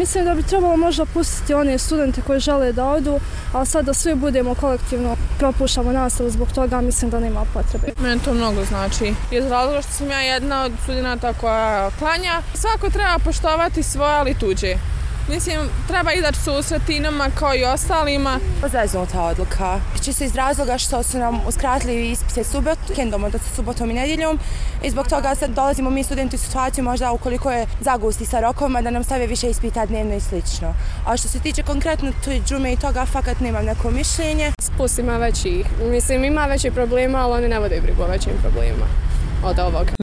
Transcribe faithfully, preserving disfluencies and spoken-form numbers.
mislim da bi trebalo možda pustiti one studente koji žele da odu, ali sad da svi budemo kolektivno propuštamo nastavu zbog toga, mislim da nema potrebe. Meni to mnogo znači. Iz razloga što sam ja jedna od studenata koja klanja. Svako treba poštovati svoje, ali tuđe. Mislim, treba izaći susret i nama kao i ostalima. Zeznuta odluka. Čisto iz razloga što su nam uskratili ispite subot, vikendom, odnosno subotom i nedjeljom. I zbog toga sad dolazimo mi studenti u situaciju možda ukoliko je zagusti sa rokovima da nam stave više ispita dnevno i slično. A što se tiče konkretno toj džume i toga, fakat nemam neko mišljenje. Spust ima veći, mislim ima veći problema, ali oni ne vode brigu o većim problemima od ovog.